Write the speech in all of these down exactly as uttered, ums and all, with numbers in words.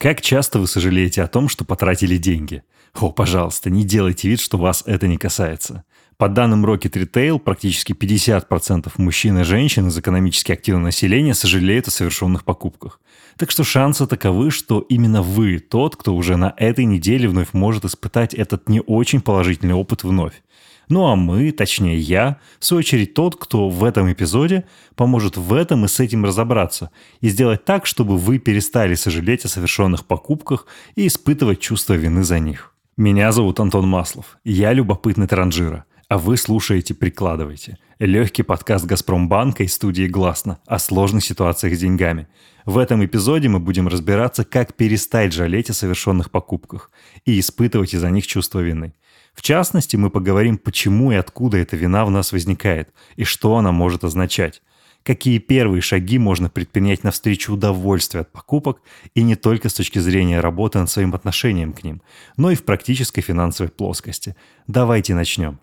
Как часто вы сожалеете о том, что потратили деньги? О, пожалуйста, не делайте вид, что вас это не касается. По данным Rocket Retail, практически пятьдесят процентов мужчин и женщин из экономически активного населения сожалеют о совершенных покупках. Так что шансы таковы, что именно вы тот, кто уже на этой неделе вновь может испытать этот не очень положительный опыт вновь. Ну а мы, точнее я, в свою очередь тот, кто в этом эпизоде поможет в этом и с этим разобраться и сделать так, чтобы вы перестали сожалеть о совершенных покупках и испытывать чувство вины за них. Меня зовут Антон Маслов, я любопытный транжира, а вы слушаете «Прикладывайте» – легкий подкаст «Газпромбанка» и студии «Гласно» о сложных ситуациях с деньгами. В этом эпизоде мы будем разбираться, как перестать жалеть о совершенных покупках и испытывать из-за них чувство вины. В частности, мы поговорим, почему и откуда эта вина в нас возникает, и что она может означать. Какие первые шаги можно предпринять навстречу удовольствию от покупок, и не только с точки зрения работы над своим отношением к ним, но и в практической финансовой плоскости. Давайте начнем.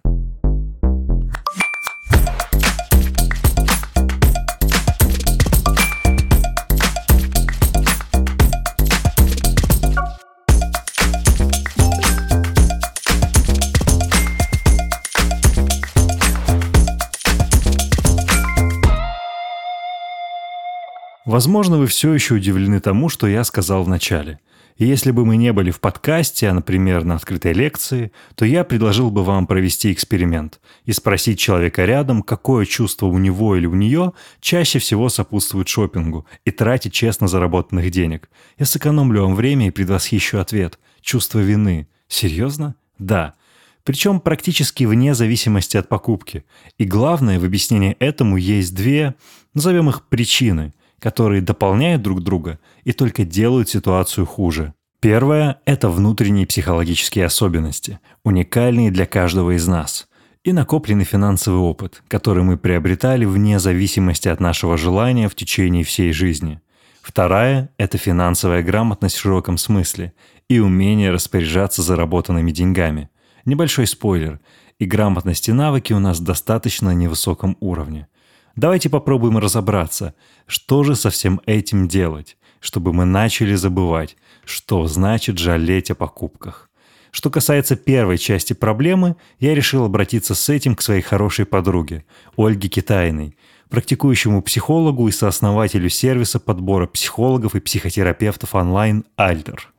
Возможно, вы все еще удивлены тому, что я сказал в начале. И если бы мы не были в подкасте, а, например, на открытой лекции, то я предложил бы вам провести эксперимент и спросить человека рядом, какое чувство у него или у нее чаще всего сопутствует шопингу и трате честно заработанных денег. Я сэкономлю вам время и предвосхищу ответ. Чувство вины. Серьезно? Да. Причем практически вне зависимости от покупки. И главное, в объяснении этому есть две, назовем их причины, которые дополняют друг друга и только делают ситуацию хуже. Первое – это внутренние психологические особенности, уникальные для каждого из нас, и накопленный финансовый опыт, который мы приобретали вне зависимости от нашего желания в течение всей жизни. Вторая – это финансовая грамотность в широком смысле и умение распоряжаться заработанными деньгами. Небольшой спойлер – и грамотность и навыки у нас достаточно на невысоком уровне. Давайте попробуем разобраться, что же со всем этим делать, чтобы мы начали забывать, что значит жалеть о покупках. Что касается первой части проблемы, я решил обратиться с этим к своей хорошей подруге, Ольге Китайной, практикующему психологу и сооснователю сервиса подбора психологов и психотерапевтов онлайн «Альтер».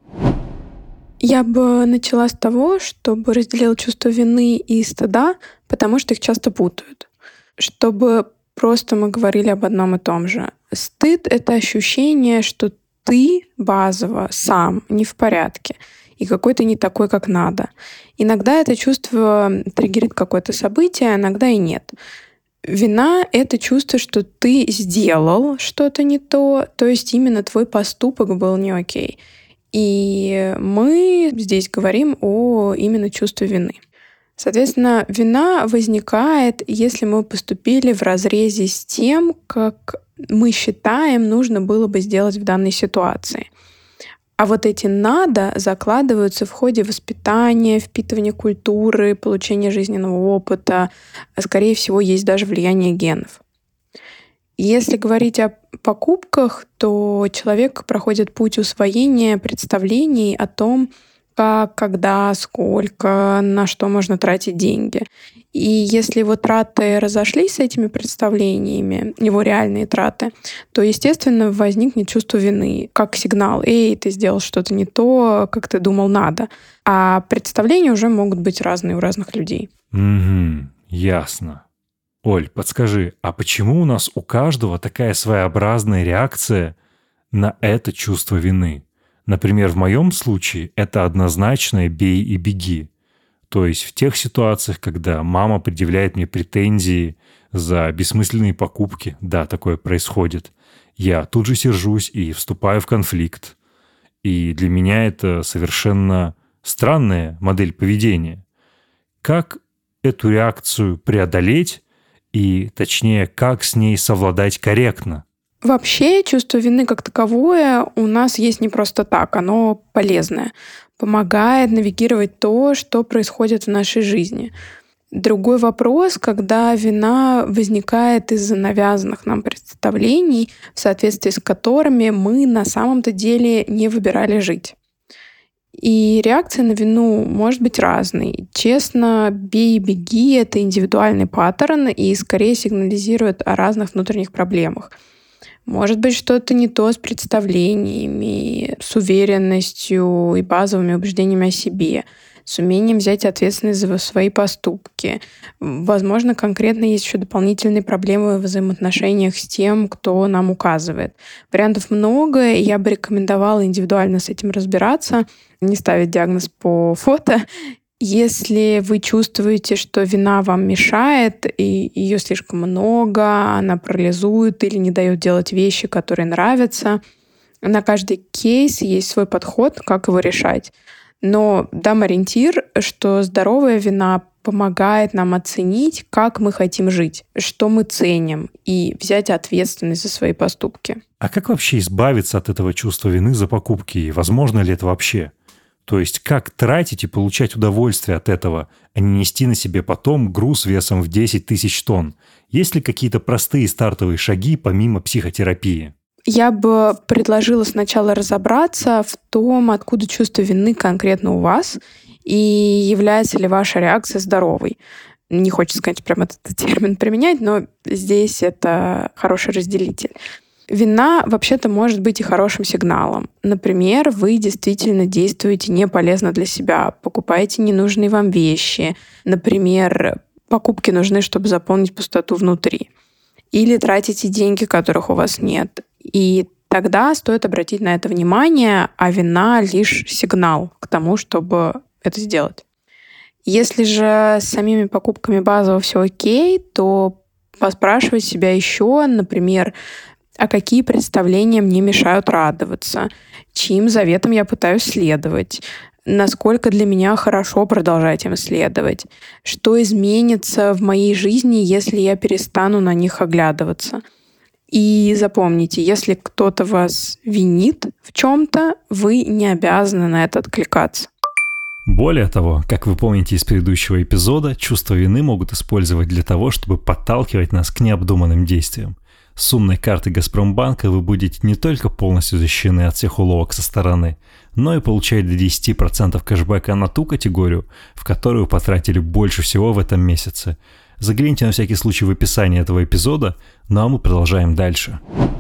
Я бы начала с того, чтобы разделила чувство вины и стыда, потому что их часто путают. Чтобы просто мы говорили об одном и том же. Стыд — это ощущение, что ты базово сам не в порядке и какой-то не такой, как надо. Иногда это чувство триггерит какое-то событие, иногда и нет. Вина — это чувство, что ты сделал что-то не то, то есть именно твой поступок был не окей. И мы здесь говорим о именно чувстве вины. Соответственно, вина возникает, если мы поступили в разрезе с тем, как мы считаем, нужно было бы сделать в данной ситуации. А вот эти «надо» закладываются в ходе воспитания, впитывания культуры, получения жизненного опыта. Скорее всего, есть даже влияние генов. Если говорить о покупках, то человек проходит путь усвоения представлений о том, как, когда, сколько, на что можно тратить деньги. И если его траты разошлись с этими представлениями, его реальные траты, то, естественно, возникнет чувство вины, как сигнал: «Эй, ты сделал что-то не то, как ты думал, надо». А представления уже могут быть разные у разных людей. Угу, ясно. Оль, подскажи, а почему у нас у каждого такая своеобразная реакция на это чувство вины? Например, в моем случае это однозначное «бей и беги». То есть в тех ситуациях, когда мама предъявляет мне претензии за бессмысленные покупки, да, такое происходит, я тут же сержусь и вступаю в конфликт. И для меня это совершенно странная модель поведения. Как эту реакцию преодолеть и, точнее, как с ней совладать корректно? Вообще, чувство вины как таковое у нас есть не просто так, оно полезное, помогает навигировать то, что происходит в нашей жизни. Другой вопрос, когда вина возникает из-за навязанных нам представлений, в соответствии с которыми мы на самом-то деле не выбирали жить. И реакция на вину может быть разной. Честно, бей и беги — это индивидуальный паттерн и скорее сигнализирует о разных внутренних проблемах. Может быть, что-то не то с представлениями, с уверенностью и базовыми убеждениями о себе, с умением взять ответственность за свои поступки. Возможно, конкретно есть еще дополнительные проблемы в взаимоотношениях с тем, кто нам указывает. Вариантов много, и я бы рекомендовала индивидуально с этим разбираться, не ставить диагноз по фото. Если вы чувствуете, что вина вам мешает, и ее слишком много, она парализует или не дает делать вещи, которые нравятся, на каждый кейс есть свой подход, как его решать. Но дам ориентир, что здоровая вина помогает нам оценить, как мы хотим жить, что мы ценим, и взять ответственность за свои поступки. А как вообще избавиться от этого чувства вины за покупки? И возможно ли это вообще? То есть как тратить и получать удовольствие от этого, а не нести на себе потом груз весом в десять тысяч тонн? Есть ли какие-то простые стартовые шаги помимо психотерапии? Я бы предложила сначала разобраться в том, откуда чувство вины конкретно у вас, и является ли ваша реакция здоровой. Не хочется сказать прям этот термин применять, но здесь это хороший разделитель. Вина вообще-то может быть и хорошим сигналом. Например, вы действительно действуете не полезно для себя, покупаете ненужные вам вещи. Например, покупки нужны, чтобы заполнить пустоту внутри. Или тратите деньги, которых у вас нет. И тогда стоит обратить на это внимание, а вина — лишь сигнал к тому, чтобы это сделать. Если же с самими покупками базово все окей, то поспрашивать себя еще, например, а какие представления мне мешают радоваться, чьим заветам я пытаюсь следовать, насколько для меня хорошо продолжать им следовать, что изменится в моей жизни, если я перестану на них оглядываться. И запомните, если кто-то вас винит в чем-то, вы не обязаны на это откликаться. Более того, как вы помните из предыдущего эпизода, чувство вины могут использовать для того, чтобы подталкивать нас к необдуманным действиям. С умной карты Газпромбанка вы будете не только полностью защищены от всех уловок со стороны, но и получать до десять процентов кэшбэка на ту категорию, в которую потратили больше всего в этом месяце. Загляните на всякий случай в описание этого эпизода, ну а мы продолжаем дальше.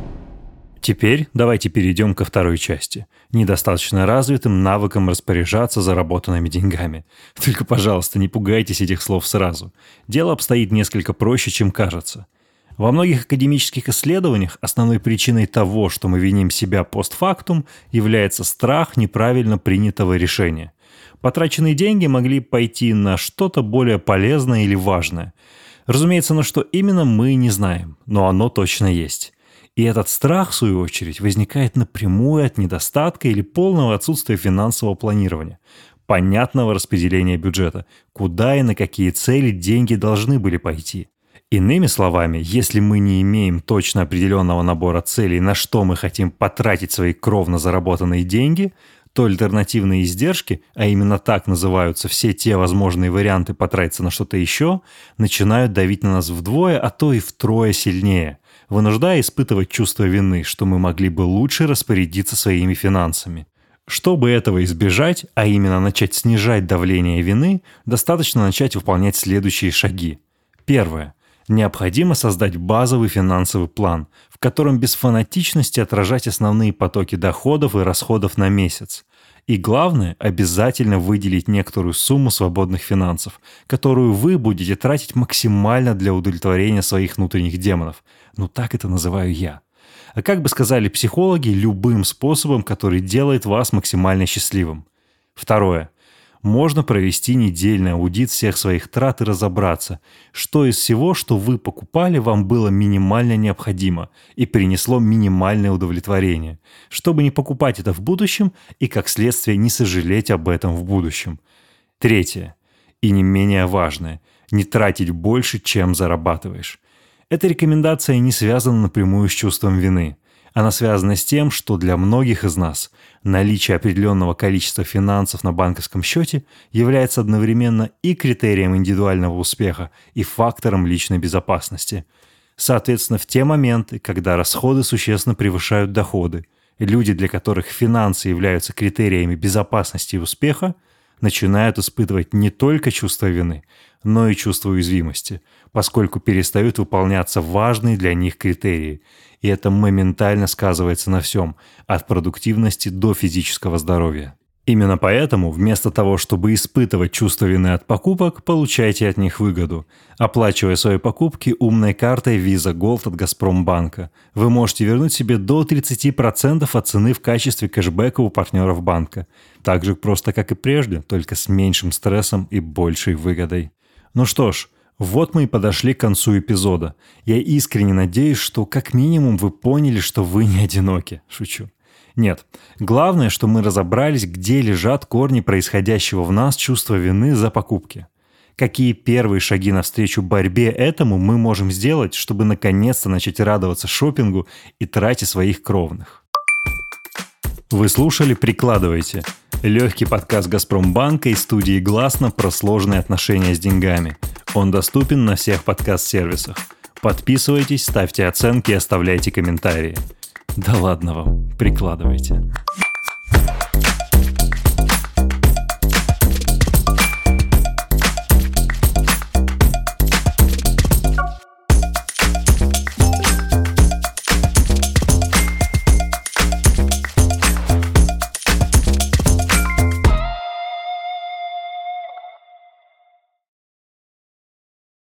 Теперь давайте перейдем ко второй части – недостаточно развитым навыкам распоряжаться заработанными деньгами. Только, пожалуйста, не пугайтесь этих слов сразу. Дело обстоит несколько проще, чем кажется. Во многих академических исследованиях основной причиной того, что мы виним себя постфактум, является страх неправильно принятого решения. Потраченные деньги могли пойти на что-то более полезное или важное. Разумеется, на что именно мы не знаем, но оно точно есть. И этот страх, в свою очередь, возникает напрямую от недостатка или полного отсутствия финансового планирования, понятного распределения бюджета, куда и на какие цели деньги должны были пойти. Иными словами, если мы не имеем точно определенного набора целей, на что мы хотим потратить свои кровно заработанные деньги, то альтернативные издержки, а именно так называются все те возможные варианты потратиться на что-то еще, начинают давить на нас вдвое, а то и втрое сильнее, вынуждая испытывать чувство вины, что мы могли бы лучше распорядиться своими финансами. Чтобы этого избежать, а именно начать снижать давление вины, достаточно начать выполнять следующие шаги. Первое. Необходимо создать базовый финансовый план, в котором без фанатичности отражать основные потоки доходов и расходов на месяц. И главное, обязательно выделить некоторую сумму свободных финансов, которую вы будете тратить максимально для удовлетворения своих внутренних демонов. Ну так это называю я. А как бы сказали психологи, любым способом, который делает вас максимально счастливым. Второе. Можно провести недельный аудит всех своих трат и разобраться, что из всего, что вы покупали, вам было минимально необходимо и принесло минимальное удовлетворение, чтобы не покупать это в будущем и, как следствие, не сожалеть об этом в будущем. Третье. И не менее важное. Не тратить больше, чем зарабатываешь. Эта рекомендация не связана напрямую с чувством вины. Она связана с тем, что для многих из нас наличие определенного количества финансов на банковском счете является одновременно и критерием индивидуального успеха, и фактором личной безопасности. Соответственно, в те моменты, когда расходы существенно превышают доходы, люди, для которых финансы являются критериями безопасности и успеха, начинают испытывать не только чувство вины, но и чувство уязвимости, поскольку перестают выполняться важные для них критерии. И это моментально сказывается на всем, от продуктивности до физического здоровья. Именно поэтому, вместо того, чтобы испытывать чувство вины от покупок, получайте от них выгоду. Оплачивая свои покупки умной картой Visa Gold от Газпромбанка, вы можете вернуть себе до тридцать процентов от цены в качестве кэшбэка у партнеров банка. Так же просто, как и прежде, только с меньшим стрессом и большей выгодой. Ну что ж, вот мы и подошли к концу эпизода. Я искренне надеюсь, что как минимум вы поняли, что вы не одиноки. Шучу. Нет, главное, что мы разобрались, где лежат корни происходящего в нас чувства вины за покупки. Какие первые шаги навстречу борьбе этому мы можем сделать, чтобы наконец-то начать радоваться шопингу и трате своих кровных. Вы слушали «Прикладывайте» – легкий подкаст Газпромбанка и студии «Гласно» про сложные отношения с деньгами. Он доступен на всех подкаст-сервисах. Подписывайтесь, ставьте оценки и оставляйте комментарии. Да ладно вам, прикладывайте.